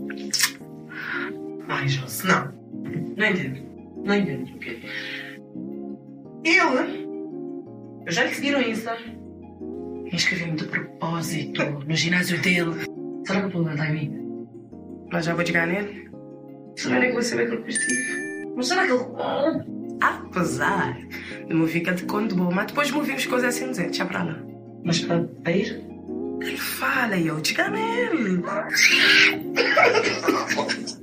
Ai, Josi, não. Não entendo. Não entendo. Okay. Eu já lhe segui no Insta. Inscrevi-me de propósito no ginásio dele. Será que o problema está em mim? Mas já vou chegar nele. Será nem que vou saber que ele vestiu. Mas será que ele... Apesar de me ficar de conto bom, mas depois me vimos coisas assim, dizer, deixa pra lá. Mas para ir? Ele fala e eu chegar nele.